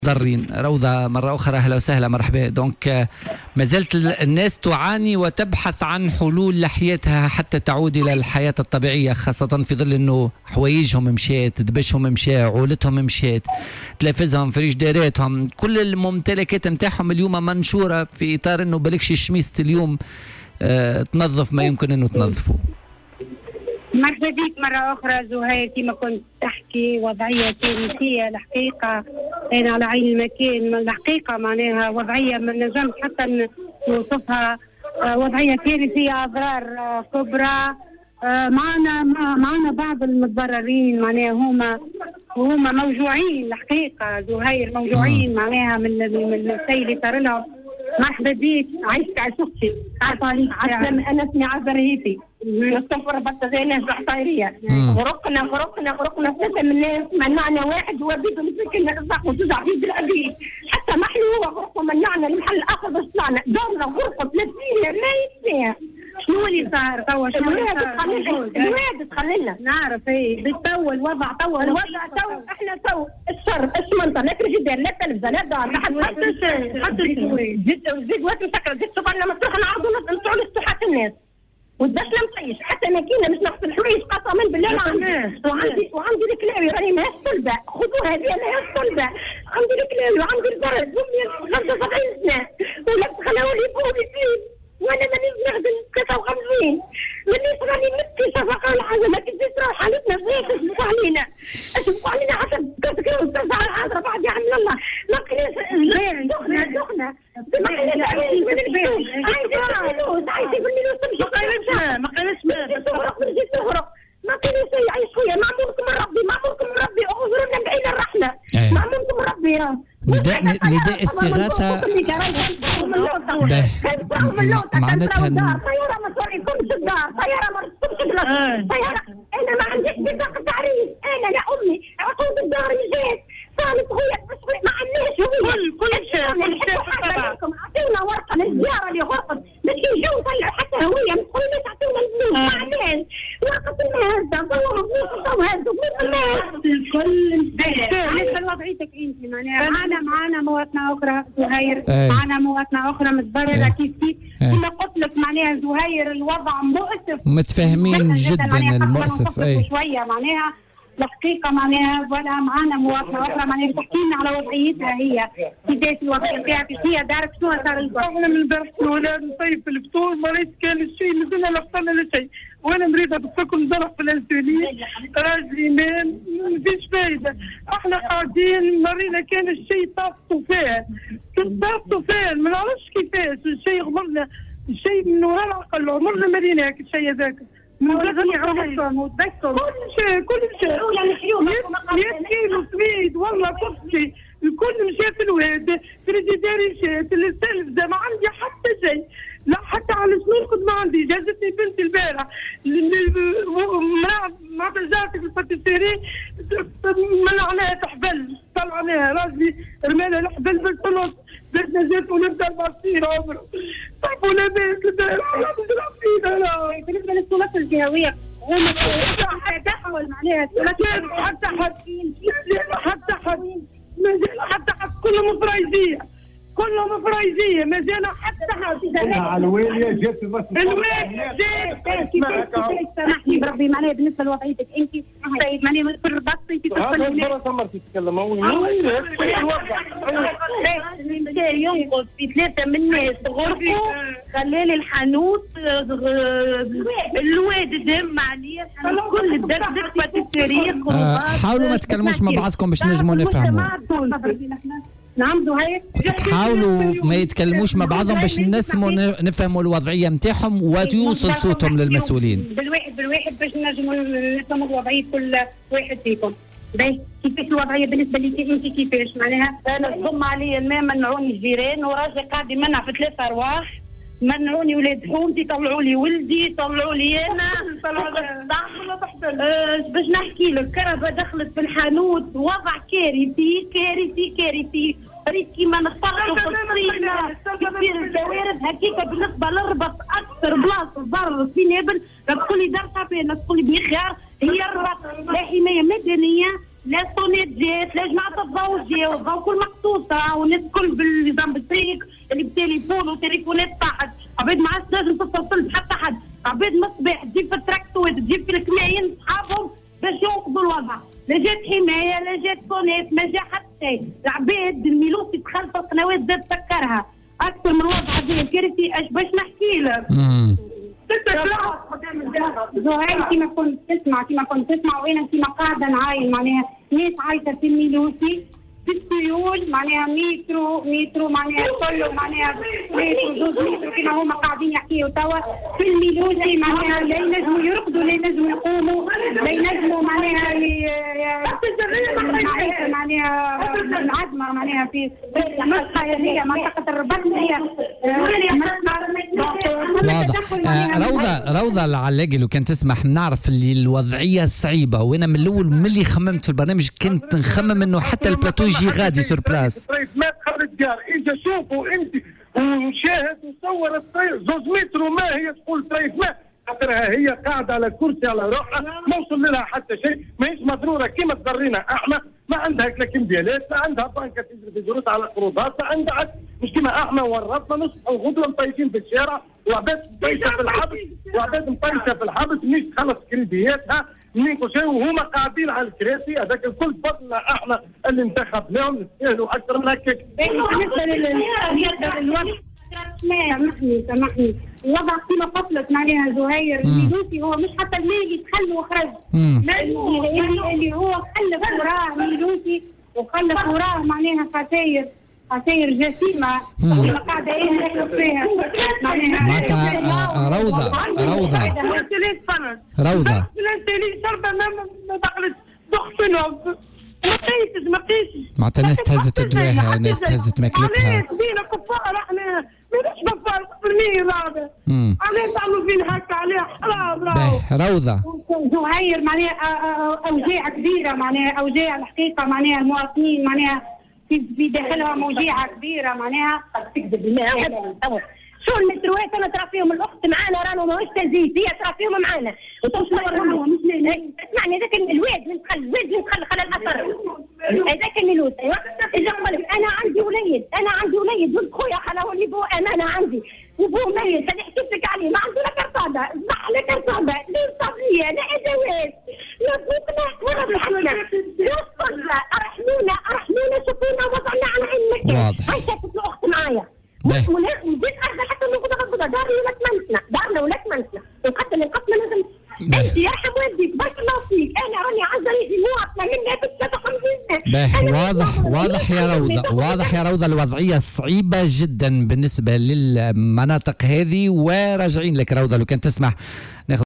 ضارين. روضة مرة أخرى أهلا وسهلا مرحبا. دونك ما زالت الناس تعاني وتبحث عن حلول لحياتها حتى تعود إلى الحياة الطبيعية، خاصة في ظل أنه حوايجهم مشات، دبشهم مشى، عولتهم مشات، تلفزهم، فريجداراتهم، كل الممتلكات متاعهم اليوم منشورة في إطار أنه بلكش شميسة اليوم تنظف ما يمكن أنه تنظفه. مرحبا بك مرة أخرى زهير. كما كنت تحكي وضعية كارثية الحقيقة، أنا على عين المكان. الحقيقة معناها وضعية ما نجمش حتى نوصفها، وضعية كارثية، أضرار كبرى. معنا بعض المتضررين معناها هما موجوعين الحقيقة زهير، موجوعين معناها من الشيء اللي صار لهم. مرحبا بك، عايشك عشوقتي. أنا اسمي عزة رهيفي، نستنفر بطزانة الحصيرية. غرقنا 3 من الناس، منعنا واحد وبيده مسكنا الرزاق وتوزع في العبيد، حتى محلو هو غرقه منعنا المحل الآخر باش طلعنا، دارنا غرفة 30 ما يتفاهم. شنو اللي صار توا؟ الواد تخللنا نعرف ايه بالتو الوضع احنا تو الشمنطه لا فريجيدير لا تلفزه لا دار حتى زيد وقت مسكر زيد صبرنا مفتوحه نعرضوا نطلعوا لصحة الناس والدخله مطيش حتى ماكينه مش نغسل الحوايج قسما بالله ما عندي وعندي الكلاوي راني ماهيش صلبه، خذوها هذه ماهيش صلبه، عندي الكلاوي وعندي البرد امي 75 سنه ولا تخلوا لي فوقي فيه وانا مانيش نخدم 53 مانيش راني متي شفقه ولا حاجه، ما كنتش تروح حالتنا فيك تسبقوا علينا حسب كتكرو تسع الحاضره بعد يعمل الله ما كناش دخنا ما كناش عايشين في الملوس تمشي ما كناش تغرق ما كناش يعيش خويا. معمولكم ربي اغفروا لنا بعين الرحله، معمولكم ربي. نداء استغاثة معناتها طيارة ما توريكمش الدار، طيارة ما توريكمش طيارة. أنا ما عنديش بطاقة تعريف، أنا يا أمي عقود الدار جات صارت خويا ما عندناش كل شيء أعطيونا ورقة للزيارة اللي غرفت باش يجوا يطلعوا حتى هوية، ما تقولوناش أعطيونا الفلوس ما عندناش ورقة المهزة صوروا فلوس وهزوا الكل مثل وضعيتك أنت معناها. معنا مواطنة أخرى زهير، معنا مواطنة أخرى متضررة كيف كما قلت لك معناها زهير الوضع مؤسف، متفاهمين جدا المؤسف شوية معناها الحقيقة معناها. ولا معنا مواطنة أخرى معناها تحكي لنا على وضعيتها هي كيفاش الوضعية فيها هي دارك شنو صار الوضع. أنا من البارح الولاد نصيف في الفطور ما ريت كان الشيء نزلنا لا فطرنا لا شيء، وانا مريضه بالسكر نضرب في الانسولين راجلي مال مفيش فايده. احنا قاعدين مرينا كان الشيء طاف طوفان ما نعرفش كيفاش الشيء غمرنا، الشيء من وراء العقل عمرنا ما رينا هيك الشيء هذاك. كل شيء 100 كيلو سويد والله كل شيء الكل مشى في الواد، فريجيدير مشات، التلفزه ما عندي حتى شيء، لا حتى على السنون ما عندي. جازتني بنتي البارح مع تجارتي في الباتيسيري منعناها تحبل، طلعناها راجلي رمالها الحبل بالفلوس باش نجات ونبدا المصير عمره. طيب ولا بيت نضرب فينا لا. بالنسبه للسلطات الجهويه هما تحول معناها حتى حد كلهم فرايزيه ما جانا حتى حد. الواليه جات الواليه جات سامحني بربي معناها بالنسبه لوضعيتك انت طيب معناها في الرباط انت تدخل تتكلم ينقص في 3 من الناس غرقوا خلالي الحانوت الواد دم عليه كل الدردك باتيسيري. حاولوا ما تتكلموش مع بعضكم باش نجموا نفهموا. نعم زهير حاولوا ما يتكلموش مع بعضهم باش نفهموا الوضعيه نتاعهم ويوصل صوتهم للمسؤولين بالواحد باش نجموا نفهموا الوضعيه كل واحد فيكم. باهي كيفاش الوضعيه بالنسبه لك انت كيفاش معناها؟ انا تضم علي الماء منعوني الجيران وراجل قاعد يمنع في 3 أرواح، منعوني ولاد حومتي، طلعوا لي ولدي، طلعوا لي انا باش نحكي لك كهرباء دخلت في الحانوت، وضع كارثي ريت كيما نخرجوا في الصريمه كثير الكوارث هكيكا. بالنسبه للربط اكثر بلاصه ضرر في نابل تقول لي دار تعبانه تقول لي بخيار هي الربط لا حمايه مدنيه لا صونيت جات، لا جماعة الضوء جاو، الضوء كل مقطوطة والناس كل بالنظام بالطريق اللي بالتليفون وتليفونات طاحت، عبيد ما عادش لازم تتصل بحتى حد، عبيد مصباح تجيب في التراكتوات تجيب في الكماين صحابهم باش ينقذوا الوضع، لا جات حماية لا جات صونيت ما جا حتى شيء، العباد الميلوسي تخلف قنوات زاد تسكرها أكثر من الوضع هذا الكارثي باش نحكي لك. زهير كيما كنت تسمع وانا كيما قاعده نعاين معناها ناس عايشه في الميلوسي في السيول معناها مترو معناها كله معناها متر كيما هما قاعدين يحكيوا توا في الميلوسي معناها لا ينجموا يرقدوا لا ينجموا يقوموا لا ينجموا معناها معناها العظمه معناها في المنطقه هي منطقه الرباط هي واضح. روضة العلاقي لو كان تسمح نعرف اللي الوضعية صعيبة، وانا من الاول ملي خممت في البرنامج كنت نخمم انه حتى البلاتو يجي غادي سور بلاس. ما تخرج دار اجا شوفوا انت وشاهد وصور الطريق 2 متر وما هي تقول طريق ما خاطرها هي قاعده على كرسي على روحها ما وصل لها حتى شيء، ماهيش مضروره كيما تضرينا احنا، ما عندها لا كمبيالات لا عندها بنكه تجري دروس على قروضات لا عندها مش كيما احنا ورطنا نص الغدوه مطيشين في الشارع وعباد مطيشه في الحبس مش تخلص كريدياتها منين كل شيء وهما قاعدين على الكراسي هذاك الكل فضلنا احنا اللي انتخبناهم نستاهلوا اكثر من هكاك. بالنسبه للوضع سامحني الوضع كيما قتلت معناها زهير الميلوسي هو مش حتى المالي دخل وخرج اللي هو خلف وراه ميلوسي وخلف وراه معناها خسائر جسيمه اللي قاعده يحكوا فيها معناها روضة ما دخلت دخلهم ما قيسش معناتها ناس تهزت دواها ناس تهزت ماكلتها دينا كفار احنا ماناش كفار بالمية هذا عليه تعملوا فينا هكا عليه حرام روضة زهير معناها اوجاع كبيره معناها اوجاع الحقيقه معناها المواطنين معناها في داخلها موجيعه كبيره معناها تكذب بالله شو المتروات انا ترى فيهم الاخت معانا رانا ماهوش تزيد هي ترى فيهم معانا اسمعني هذاك الواد اللي دخل خلى الاثر هذاك الميلوس ايوا اجا قال انا عندي وليد ولد خويا حلاوه اللي بو امانه عندي وبوه ميت هذا حكيت لك عليه ما عنده لا كرطابه لا كرطابه لا صبيه لا ادوات لا فوقنا ولا بالحمله ارحمونا شوفونا وضعنا على عين المكان هاي شافت الاخت معايا وجيت ارجع حتى ناخذ دارنا ولا تمنسنا نقتل لازم انت يرحم والديك بارك الله فيك انا راني عايزه نجي مواطنه منها 53 واضح يا روضة الوضعية صعيبة جدا بالنسبة للمناطق هذه وراجعين لك روضة لو كان تسمح